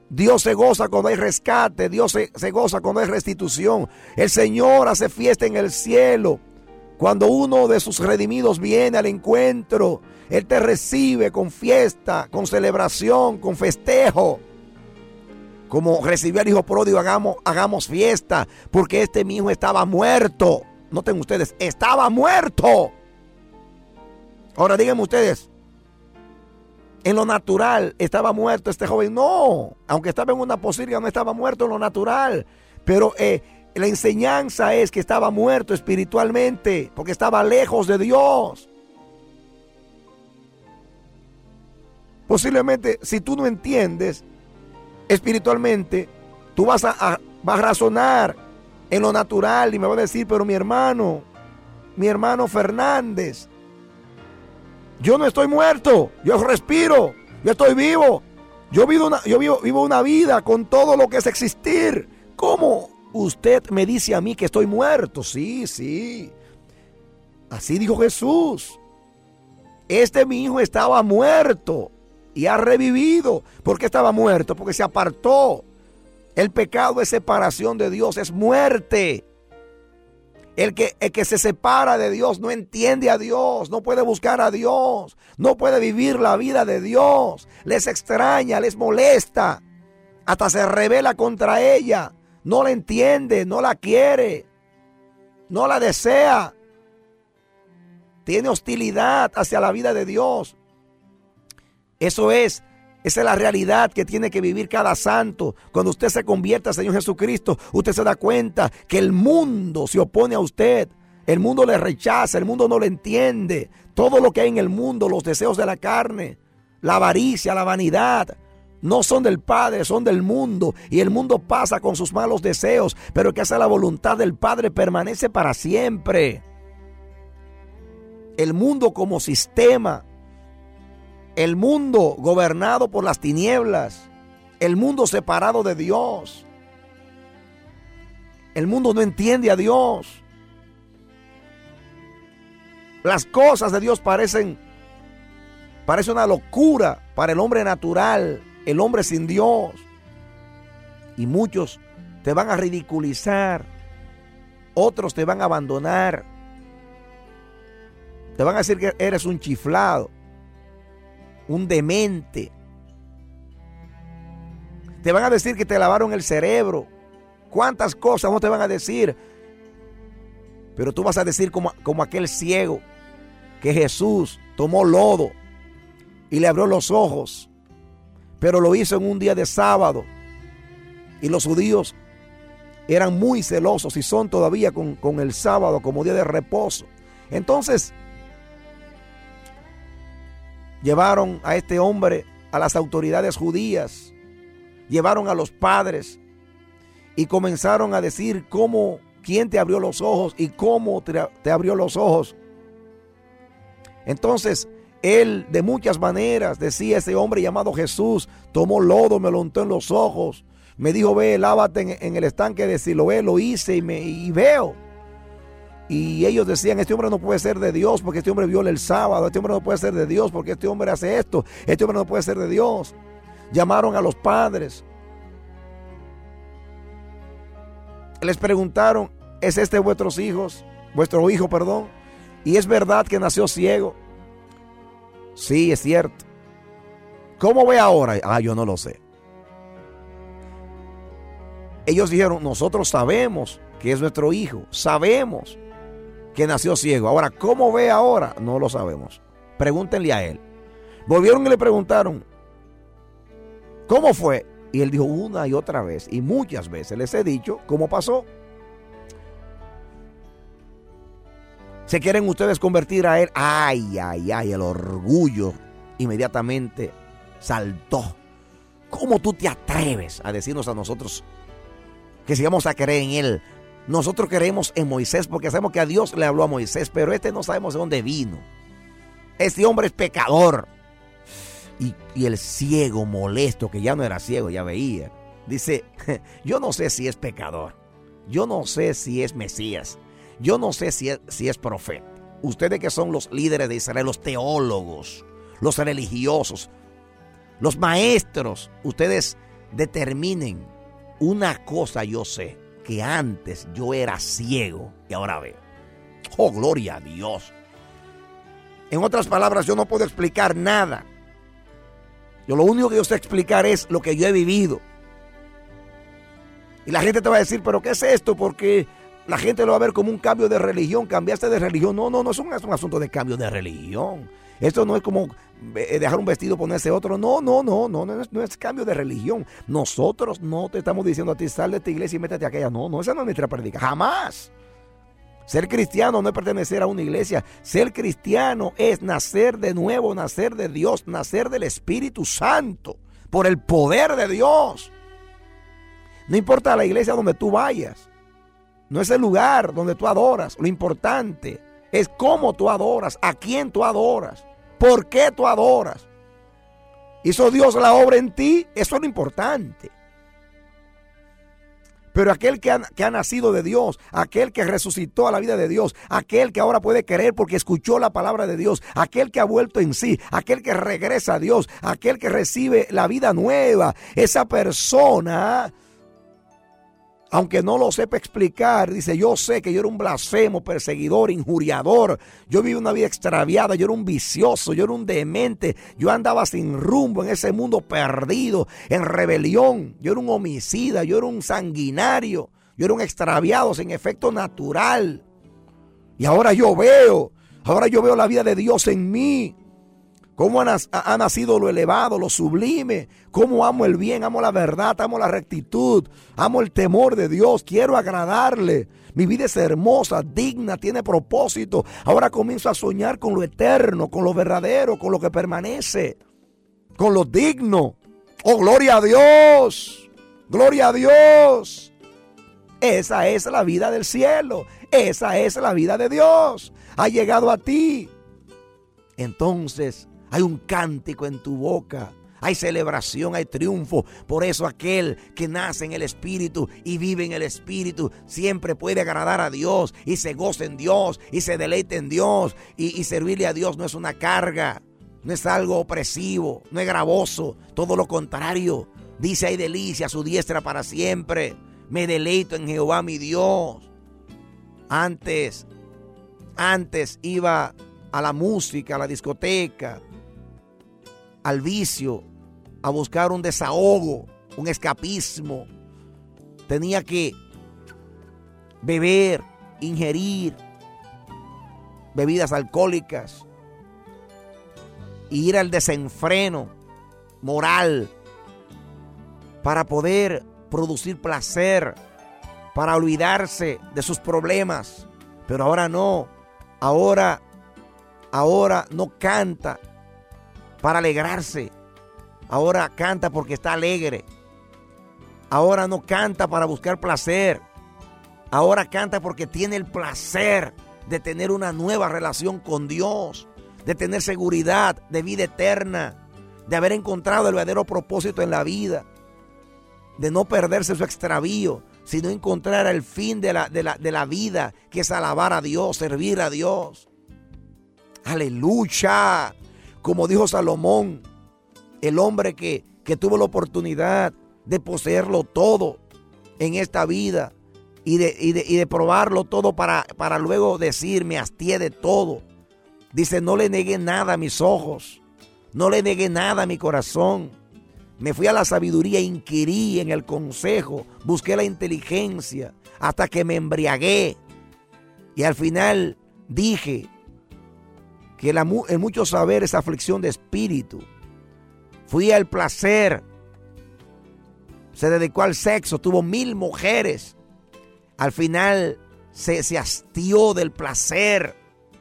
Dios se goza cuando hay rescate. Dios se, se goza cuando hay restitución. El Señor hace fiesta en el cielo. Cuando uno de sus redimidos viene al encuentro, Él te recibe con fiesta, con celebración, con festejo. Como recibió al hijo pródigo, hagamos, hagamos fiesta, porque este mi hijo estaba muerto. Noten ustedes, estaba muerto. Ahora díganme ustedes, en lo natural estaba muerto este joven. No, aunque estaba en una posibilidad, no estaba muerto en lo natural. Pero eh, la enseñanza es que estaba muerto espiritualmente, porque estaba lejos de Dios. Posiblemente, si tú no entiendes espiritualmente, tú vas a, a, vas a razonar en lo natural y me vas a decir, pero mi hermano, mi hermano Fernández, yo no estoy muerto, yo respiro, yo estoy vivo, yo vivo una, yo vivo, vivo una vida con todo lo que es existir. ¿Cómo usted me dice a mí que estoy muerto? Sí, sí, así dijo Jesús. Este mi hijo estaba muerto y ha revivido. ¿Por qué estaba muerto? Porque se apartó. El pecado es separación de Dios, es muerte. El que, el que se separa de Dios no entiende a Dios, no puede buscar a Dios, no puede vivir la vida de Dios. Les extraña, les molesta, hasta se rebela contra ella. No la entiende, no la quiere, no la desea. Tiene hostilidad hacia la vida de Dios. Eso es, esa es la realidad que tiene que vivir cada santo. Cuando usted se convierta al Señor Jesucristo, usted se da cuenta que el mundo se opone a usted. El mundo le rechaza, el mundo no le entiende. Todo lo que hay en el mundo, los deseos de la carne, la avaricia, la vanidad, no son del Padre, son del mundo. Y el mundo pasa con sus malos deseos, pero el que hace la voluntad del Padre permanece para siempre. El mundo como sistema, el mundo gobernado por las tinieblas, el mundo separado de Dios. El mundo no entiende a Dios. Las cosas de Dios parecen, parece una locura para el hombre natural, el hombre sin Dios. Y muchos te van a ridiculizar, otros te van a abandonar, te van a decir que eres un chiflado, un demente. Te van a decir que te lavaron el cerebro. ¿Cuántas cosas no te van a decir? Pero tú vas a decir como, como aquel ciego, que Jesús tomó lodo y le abrió los ojos, pero lo hizo en un día de sábado. Y los judíos eran muy celosos y son todavía con, con el sábado como día de reposo. Entonces llevaron a este hombre a las autoridades judías, llevaron a los padres y comenzaron a decir cómo, quién te abrió los ojos y cómo te, te abrió los ojos. Entonces él de muchas maneras decía, ese hombre llamado Jesús tomó lodo, me lo untó en los ojos, me dijo, ve, lávate en, en el estanque de Siloé, lo hice y, me, y veo. Y ellos decían, este hombre no puede ser de Dios porque este hombre viola el sábado, este hombre no puede ser de Dios porque este hombre hace esto, este hombre no puede ser de Dios. Llamaron a los padres, les preguntaron, ¿es este vuestros hijos? Vuestro hijo, perdón. ¿Y es verdad que nació ciego? Sí, es cierto. ¿Cómo ve ahora? Ah, yo no lo sé. Ellos dijeron, nosotros sabemos que es nuestro hijo, sabemos que nació ciego. Ahora, ¿cómo ve ahora? No lo sabemos. Pregúntenle a él. Volvieron y le preguntaron, ¿cómo fue? Y él dijo una y otra vez, y muchas veces les he dicho cómo pasó. ¿Se quieren ustedes convertir a él? Ay, ay, ay, el orgullo inmediatamente saltó. ¿Cómo tú te atreves a decirnos a nosotros que si vamos a creer en él? Nosotros creemos en Moisés porque sabemos que a Dios le habló a Moisés, pero este no sabemos de dónde vino. Este hombre es pecador. Y, y el ciego molesto, que ya no era ciego, ya veía, dice, yo no sé si es pecador, yo no sé si es Mesías, yo no sé si es, si es profeta. Ustedes que son los líderes de Israel, los teólogos, los religiosos, los maestros, ustedes determinen una cosa. Yo sé que antes yo era ciego y ahora veo. Oh, gloria a Dios. En otras palabras, yo no puedo explicar nada. Yo lo único que yo sé explicar es lo que yo he vivido. Y la gente te va a decir, ¿pero qué es esto? Porque la gente lo va a ver como un cambio de religión. ¿Cambiaste de religión? No, no, no es un, es un asunto de cambio de religión. Esto no es como dejar un vestido, ponerse otro. No, no, no, no, no es, no es cambio de religión. Nosotros no te estamos diciendo a ti, sal de esta iglesia y métete a aquella. No, no, esa no es nuestra predica. Jamás. Ser cristiano no es pertenecer a una iglesia. Ser cristiano es nacer de nuevo, nacer de Dios, nacer del Espíritu Santo, por el poder de Dios. No importa la iglesia donde tú vayas. No es el lugar donde tú adoras. Lo importante es cómo tú adoras, a quién tú adoras, por qué tú adoras. ¿Hizo Dios la obra en ti? Eso es lo importante. Pero aquel que ha, que ha nacido de Dios, aquel que resucitó a la vida de Dios, aquel que ahora puede creer porque escuchó la palabra de Dios, aquel que ha vuelto en sí, aquel que regresa a Dios, aquel que recibe la vida nueva, esa persona, aunque no lo sepa explicar, dice, yo sé que yo era un blasfemo, perseguidor, injuriador, yo viví una vida extraviada, yo era un vicioso, yo era un demente, yo andaba sin rumbo en ese mundo perdido, en rebelión, yo era un homicida, yo era un sanguinario, yo era un extraviado sin efecto natural. Y ahora yo veo, ahora yo veo la vida de Dios en mí. Cómo ha, ha nacido lo elevado, lo sublime. Cómo amo el bien, amo la verdad, amo la rectitud. Amo el temor de Dios. Quiero agradarle. Mi vida es hermosa, digna, tiene propósito. Ahora comienzo a soñar con lo eterno, con lo verdadero, con lo que permanece. Con lo digno. ¡Oh, gloria a Dios! ¡Gloria a Dios! Esa es la vida del cielo. Esa es la vida de Dios. Ha llegado a ti. Entonces hay un cántico en tu boca, hay celebración, hay triunfo. Por eso aquel que nace en el Espíritu y vive en el Espíritu siempre puede agradar a Dios y se goza en Dios y se deleita en Dios. Y, y servirle a Dios no es una carga, no es algo opresivo, no es gravoso. Todo lo contrario, dice, hay delicia a su diestra para siempre. Me deleito en Jehová mi Dios. Antes, antes iba a la música, a la discoteca, al vicio, a buscar un desahogo, un escapismo. Tenía que beber, ingerir bebidas alcohólicas, ir al desenfreno moral para poder producir placer, para olvidarse de sus problemas. Pero ahora no, ahora Ahora no canta para alegrarse. Ahora canta porque está alegre. Ahora no canta para buscar placer. Ahora canta porque tiene el placer de tener una nueva relación con Dios, de tener seguridad de vida eterna, de haber encontrado el verdadero propósito en la vida, de no perderse su extravío, sino encontrar el fin de la, de la, de la vida, que es alabar a Dios, servir a Dios. Aleluya. Como dijo Salomón, el hombre que, que tuvo la oportunidad de poseerlo todo en esta vida y de, y de, y de probarlo todo para, para luego decir, me hastié de todo. Dice, no le negué nada a mis ojos, no le negué nada a mi corazón. Me fui a la sabiduría, inquirí en el consejo, busqué la inteligencia hasta que me embriagué. Y al final dije que la, el mucho saber es aflicción de espíritu. Fui al placer, se dedicó al sexo, tuvo mil mujeres. Al final se, se hastió del placer.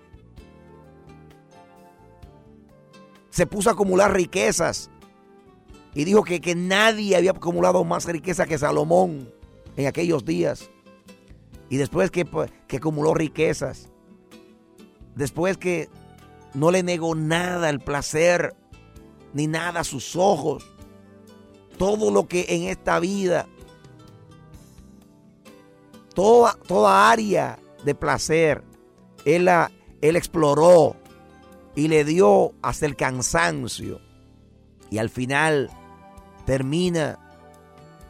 Se puso a acumular riquezas y dijo que, que nadie había acumulado más riqueza que Salomón en aquellos días. Y después que, que acumuló riquezas, después que no le negó nada al placer, ni nada a sus ojos, todo lo que en esta vida, toda, toda área de placer, él, la, él exploró y le dio hasta el cansancio. Y al final termina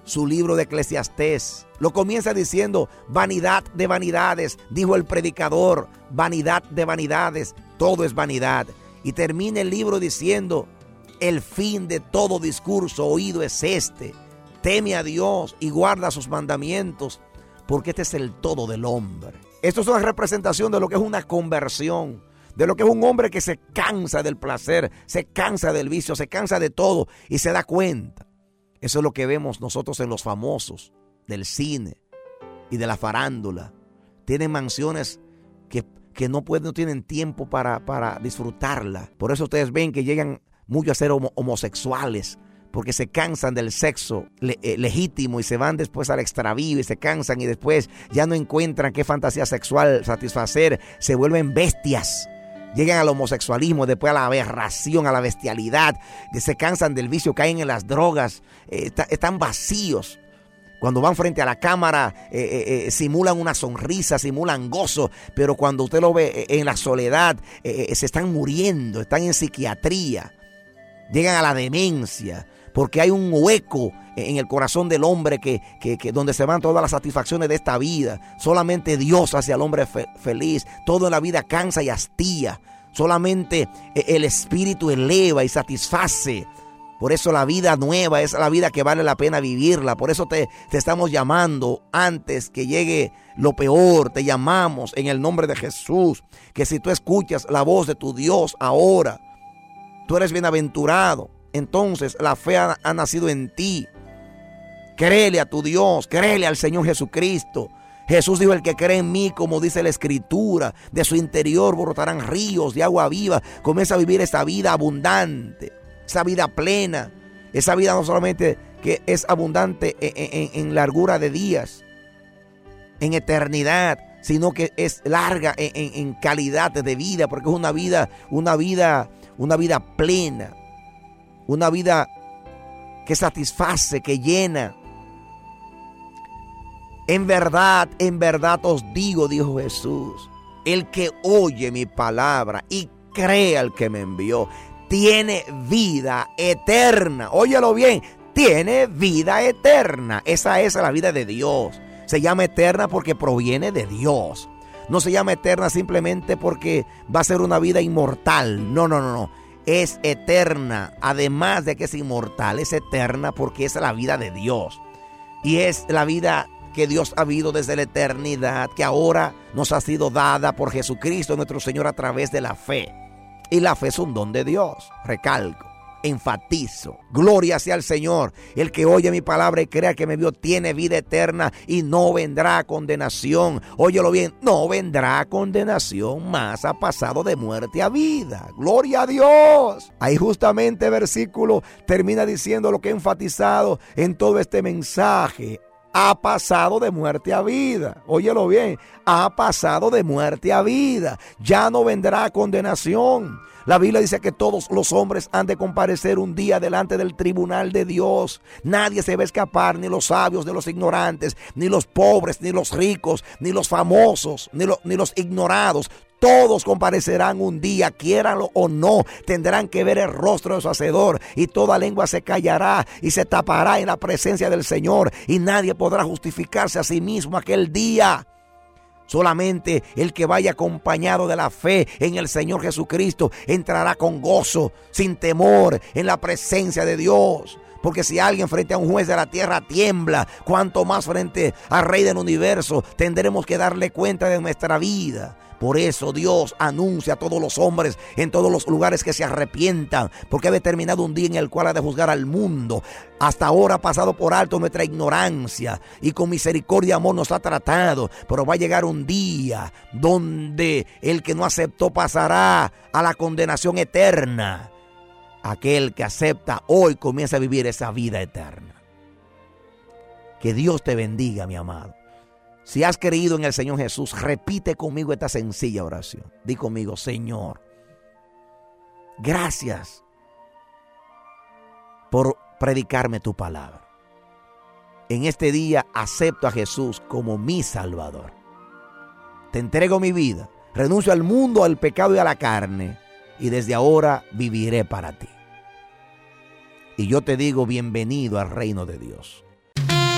su libro de Eclesiastés. Lo comienza diciendo: vanidad de vanidades, dijo el predicador, vanidad de vanidades, todo es vanidad. Y termina el libro diciendo: el fin de todo discurso oído es este: teme a Dios y guarda sus mandamientos, porque este es el todo del hombre. Esto es una representación de lo que es una conversión, de lo que es un hombre que se cansa del placer, se cansa del vicio, se cansa de todo y se da cuenta. Eso es lo que vemos nosotros en los famosos del cine y de la farándula. Tienen mansiones que, que no pueden, no tienen tiempo para, para disfrutarla. Por eso ustedes ven que llegan muchos a ser homo, homosexuales, porque se cansan del sexo le, eh, legítimo y se van después al extravío y se cansan y después ya no encuentran qué fantasía sexual satisfacer, se vuelven bestias. Llegan al homosexualismo, después a la aberración, a la bestialidad, se cansan del vicio, caen en las drogas, eh, está, están vacíos. Cuando van frente a la cámara, eh, eh, eh, simulan una sonrisa, simulan gozo, pero cuando usted lo ve en la soledad, eh, eh, se están muriendo, están en psiquiatría, llegan a la demencia, porque hay un hueco en el corazón del hombre que, que, que donde se van todas las satisfacciones de esta vida. Solamente Dios hace al hombre fe, feliz. Todo en la vida cansa y hastía. Solamente el Espíritu eleva y satisface. Por eso la vida nueva es la vida que vale la pena vivirla. Por eso te, te estamos llamando antes que llegue lo peor. Te llamamos en el nombre de Jesús. Que si tú escuchas la voz de tu Dios ahora, tú eres bienaventurado. Entonces la fe ha, ha nacido en ti. Créele a tu Dios, créele al Señor Jesucristo. Jesús dijo: el que cree en mí, como dice la Escritura, de su interior brotarán ríos de agua viva. Comienza a vivir esa vida abundante, esa vida plena, esa vida no solamente que es abundante en, en, en largura de días, en eternidad, sino que es larga en, en, en calidad de vida, porque es una vida, una vida, una vida plena. Una vida que satisface, que llena. En verdad, en verdad os digo, dijo Jesús, el que oye mi palabra y cree al que me envió, tiene vida eterna. Óyelo bien, tiene vida eterna. Esa es la vida de Dios. Se llama eterna porque proviene de Dios. No se llama eterna simplemente porque va a ser una vida inmortal. No, no, no, no. Es eterna, además de que es inmortal, es eterna porque es la vida de Dios. Y es la vida que Dios ha habido desde la eternidad, que ahora nos ha sido dada por Jesucristo nuestro Señor a través de la fe. Y la fe es un don de Dios, recalco, enfatizo. Gloria sea al Señor. El que oye mi palabra y crea que me vio tiene vida eterna y no vendrá a condenación. Óyelo bien, no vendrá a condenación, más ha pasado de muerte a vida. Gloria a Dios. Ahí justamente el versículo termina diciendo lo que he enfatizado en todo este mensaje. Ha pasado de muerte a vida. Óyelo bien, ha pasado de muerte a vida. Ya no vendrá a condenación. La Biblia dice que todos los hombres han de comparecer un día delante del tribunal de Dios. Nadie se va a escapar, ni los sabios de los ignorantes, ni los pobres, ni los ricos, ni los famosos, ni, lo, ni los ignorados. Todos comparecerán un día, quiéranlo o no, tendrán que ver el rostro de su Hacedor, y toda lengua se callará y se tapará en la presencia del Señor, y nadie podrá justificarse a sí mismo aquel día. Solamente el que vaya acompañado de la fe en el Señor Jesucristo entrará con gozo, sin temor, en la presencia de Dios. Porque si alguien frente a un juez de la tierra tiembla, cuanto más frente al Rey del universo tendremos que darle cuenta de nuestra vida. Por eso Dios anuncia a todos los hombres en todos los lugares que se arrepientan, porque ha determinado un día en el cual ha de juzgar al mundo. Hasta ahora ha pasado por alto nuestra ignorancia y con misericordia y amor nos ha tratado, pero va a llegar un día donde el que no aceptó pasará a la condenación eterna. Aquel que acepta hoy comienza a vivir esa vida eterna. Que Dios te bendiga, mi amado. Si has creído en el Señor Jesús, repite conmigo esta sencilla oración. Di conmigo: Señor, gracias por predicarme tu palabra. En este día acepto a Jesús como mi Salvador. Te entrego mi vida, renuncio al mundo, al pecado y a la carne, y desde ahora viviré para ti. Y yo te digo: bienvenido al reino de Dios.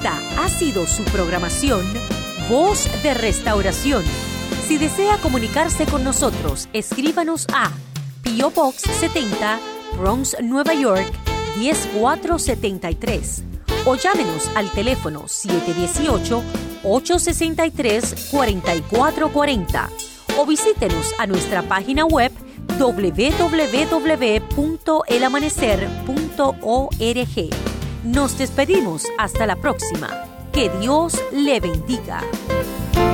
Esta ha sido su programación Voz de Restauración. Si desea comunicarse con nosotros, escríbanos a P O Box setenta, Bronx, Nueva York, diez cuatro setenta y tres o llámenos al teléfono siete uno ocho, ocho seis tres, cuatro cuatro cuatro cero o visítenos a nuestra página web doble u doble u doble u punto el amanecer punto org. Nos despedimos hasta la próxima. Que Dios le bendiga.